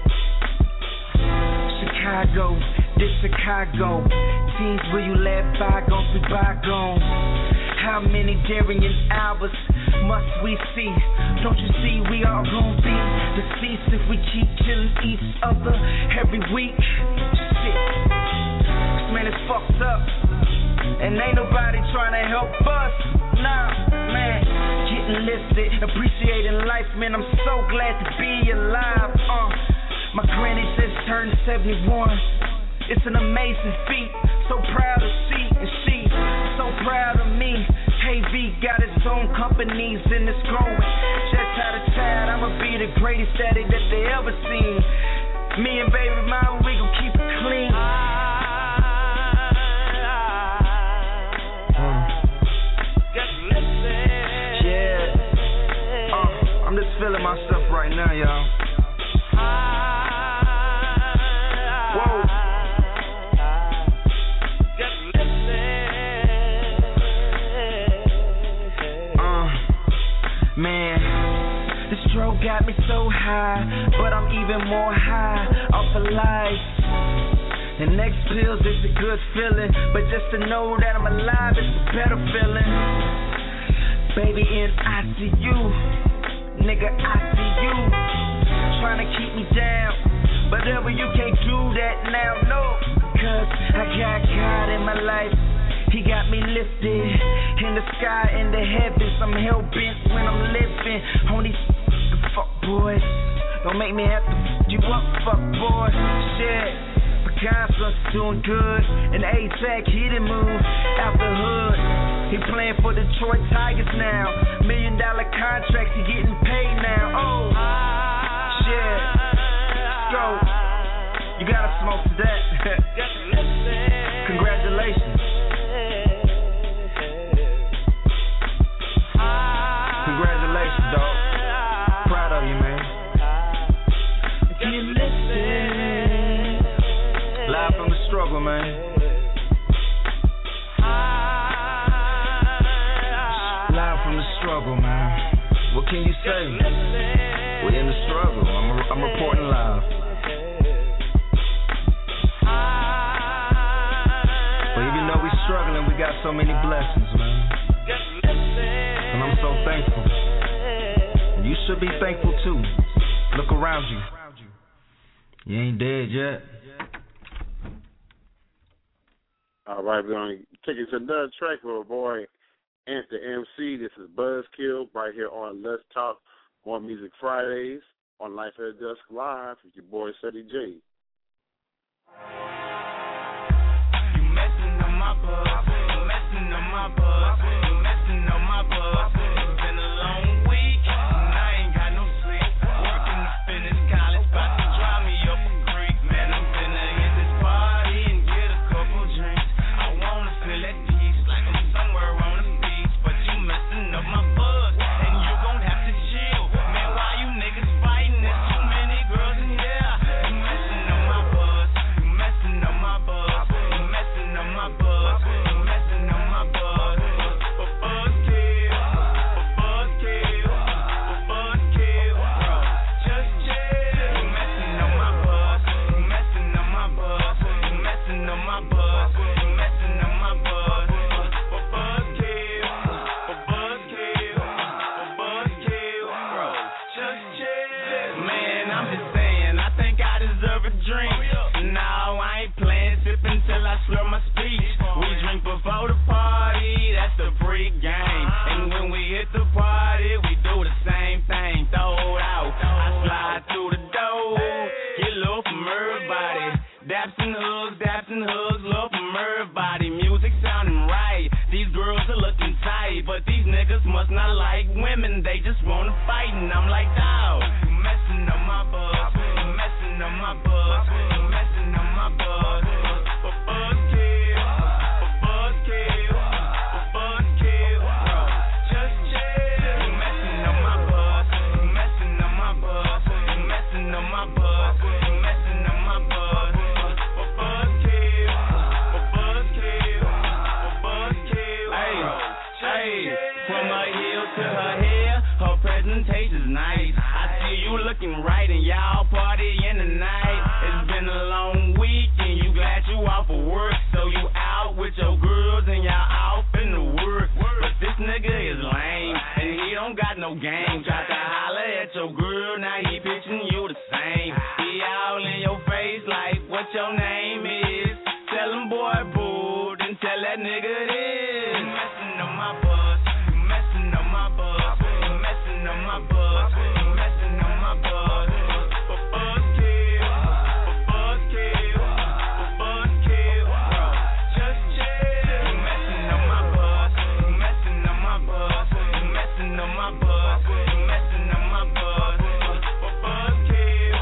Chicago. This Chicago, teens, will you let bygones be bygones? How many daring hours must we see? Don't you see we all gon' be deceased if we keep killing each other every week? Shit, this man is fucked up, and ain't nobody trying to help us. Nah, man, getting listed, appreciating life, man, I'm so glad to be alive. My granny just turned 71. It's an amazing feat, so proud to see, and she so proud of me. KV got its own companies and it's growing. Just out of child, I'ma be the greatest daddy that they ever seen. Me and baby mama, we gon' keep it clean. Yeah, I'm just feeling myself right now, y'all. Whoa. Man, this stroke got me so high, but I'm even more high off of life. And next pills is a good feeling, but just to know that I'm alive is a better feeling. Baby in ICU, nigga I see you, trying to keep me down, but you can't do that now, no. Cause I got God in my life, He got me lifted in the sky, in the heavens. I'm hell-bent when I'm living on these fuck boys. Don't make me have to you up, fuck boy. Shit. Picasso's doing good, and A-Tech, he done moved out the hood. He playing for Detroit Tigers now. $1 million contracts, he getting paid now. Oh, shit. Go. You gotta smoke to that. Congratulations. Congratulations, dog. Proud of you, man. If you listen, live from the struggle, man. Live from the struggle, man. What can you say? We're in the struggle. I'm reporting live. But even though we're struggling, we got so many blessings, man. And I'm so thankful. And you should be thankful too. Look around you. You ain't dead yet. All right, we're going to take it to another track for our boy Ant the MC. This is Buzzkill right here on Let's Talk More Music Fridays on Life at Dusk Live with your boy Ceddy J. You messing up my buzz, you messing up my buzz, you messing up my buzz. It's been a long week, and I ain't got no sleep. Working to finish college, about to drive me up a creek. Man, I'm finna hit this party and get a couple drinks. I wanna feel at peace, like I'm somewhere on the beach. But you messing up my buzz, and you gon' have to chill. Man, why you niggas fighting? There's too many girls in here. You messing up my buzz, you messing up my buzz, you messing up my buzz, you messing up my buzz. For Buzzkill, bro, just chill. You messing up my buzz, you messing up my buzz, you messing up my buzz, you messing up my buzz. For Buzzkill, bro, just chill. Man, I'm just saying, I think I deserve a drink. No, I ain't playing, sipping till I slur my speech. We drink before the party, that's the pre-game. And when we hit the party, we do the same thing, throw it out. I slide through the door, get love from everybody. Daps and hugs, love from everybody. Music sounding right, these girls are looking tight. But these niggas must not like women, they just wanna fight. And I'm like, dawg, you messing up my buzz, you messing up my buzz, you messing up my buzz. For Buzzkill, bro, just chill. You messing up my buzz, you messing up my buzz, you messing up my buzz, you messing up my buzz. For Buzzkill, hey, from her heel to her hair, her presentation's nice. I see you looking right and y'all partying tonight. It's been a long week and you glad you off of work, so you out with your girls and y'all out in the work. But this nigga is lame and he don't got no game. Tried to holler at your girl, now he pitching you the same. He all in your face like what your name is. Tell him boy boo, then tell that nigga this. You messing up my buzz, you messing up my buzz, you messing up my buzz, you messing up my buzz. For Buzzkill, bro, just chill. You messing up my buzz, you messing up my buzz, you messing up my buzz, you messing up my buzz. For Buzzkill,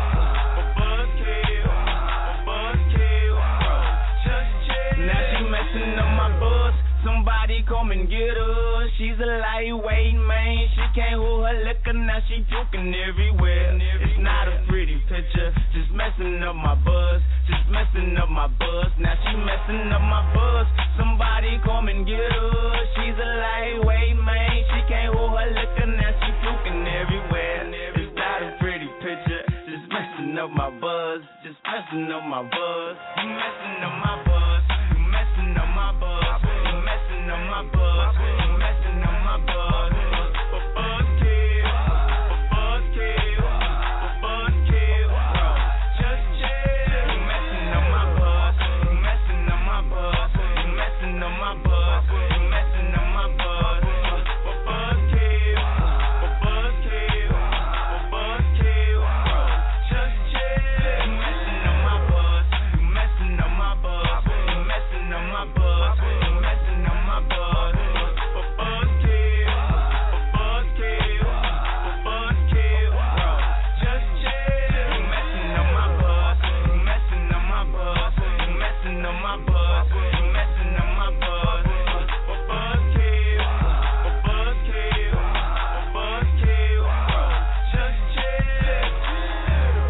bro, just chill. Now she messing up my buzz, somebody come and get her. She's a lightweight, man, she can't hold her liquor, now she juking everywhere. It's not a pretty picture, just messing up my buzz, just messing up my buzz. Now she messing up my buzz, somebody come and get her. She's a lightweight, man, she can't hold her liquor, now she juking everywhere. It's not a pretty picture, just messing up my buzz, just messing up my buzz. You messing up my buzz. You messing up my buzz. You messing up my buzz. You messing up my buzz. For buzzkill, for buzzkill, for buzzkill. Just chill. You messing up my buzz. You messing up my buzz. You messing up my buzz. You messing up my buzz. For buzzkill, for buzzkill, for buzzkill. Just chill. You messing up my buzz. You messing up my buzz. You messing up my buzz. You messing up my buzz. For buzzkill, for buzzkill, for buzzkill. Just chill. You messing up my buzz. You messing up my buzz. You messing up my buzz. You messing up my buzz. For buzzkill, for buzzkill, for buzzkill. Just chill.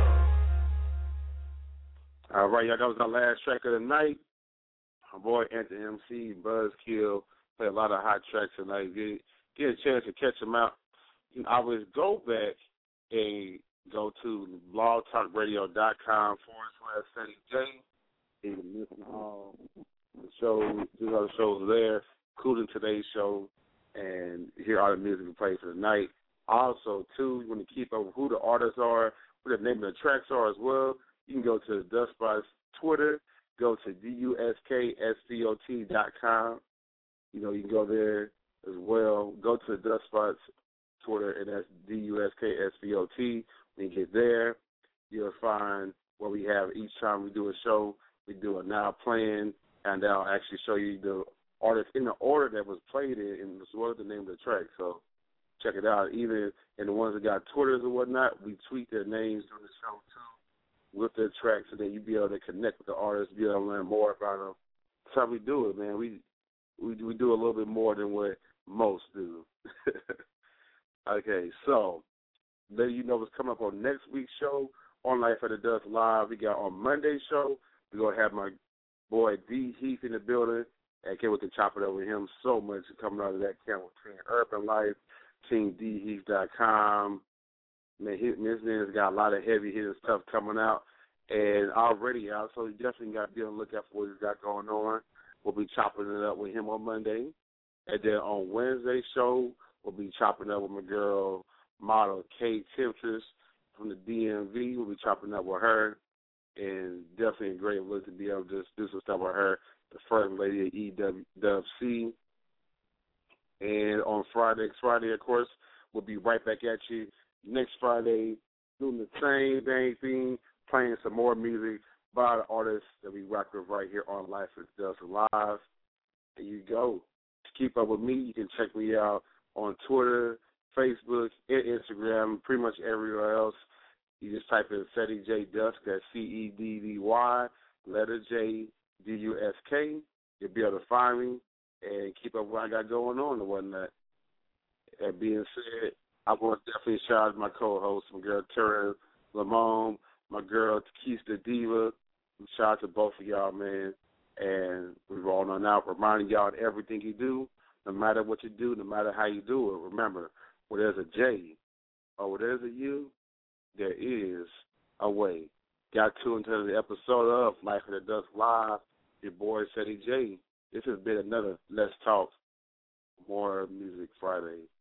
All right, y'all, that was our last track of the night. My boy Anthony MC, Buzzkill, play a lot of hot tracks tonight. Get a chance to catch them out. You can always go back and go to blogtalkradio.com/SettieJ. You can listen to all the shows, do other shows there, including today's show, and hear all the music we play for the night. Also, too, you want to keep up with who the artists are, what the name of the tracks are as well. You can go to Dust Spot's Twitter, go to DUSKSPOT.com. You know, you can go there as well. Go to Dust Spot's Twitter, and that's DUSKSPOT. When you get there, you'll find what we have each time we do a show. We do a now playing, and I'll actually show you the artist in the order that was played in, as well as the name of the track. So check it out. Even in the ones that got Twitters or whatnot, we tweet their names during the show, too, with their tracks, so that you'll be able to connect with the artists, be able to learn more about them. That's how we do it, man. We do a little bit more than what most do. Okay, so letting you know what's coming up on next week's show on Life at the Dust Live. We got on Monday's show, we're going to have my boy D. Heath in the building. I can't wait to chop it up with him. So much coming out of that camp between Urban Life, TeamDHeath.com. Man, this man's got a lot of heavy hitting stuff coming out, and already out, so you definitely got to be on the lookout for what he's got going on. We'll be chopping it up with him on Monday. And then on Wednesday's show, we'll be chopping up with my girl, model Kate Temptress from the DMV. We'll be chopping up with her, and definitely a great look to be able to just do some stuff with her, the first lady at EWC. And on Friday, of course, we'll be right back at you next Friday, doing the same dang thing, playing some more music by the artists that we rock with right here on Life at the Dust Live. There you go. To keep up with me, you can check me out on Twitter, Facebook, and Instagram, pretty much everywhere else. You just type in Ceddy J Dusk, that's CEDDY, letter J, DUSK. You'll be able to find me and keep up with what I got going on and whatnot. That being said, I want to definitely shout out to my co-host, my girl Terra Lamone, my girl Takista Diva. Shout out to both of y'all, man. And we're rolling on out, reminding y'all that everything you do, no matter what you do, no matter how you do it, remember, where there's a J or where there's a U, there is a way. Got tuned into the episode of Life at the Dust Live. Your boy, Ceddy J. This has been another Let's Talk More Music Friday.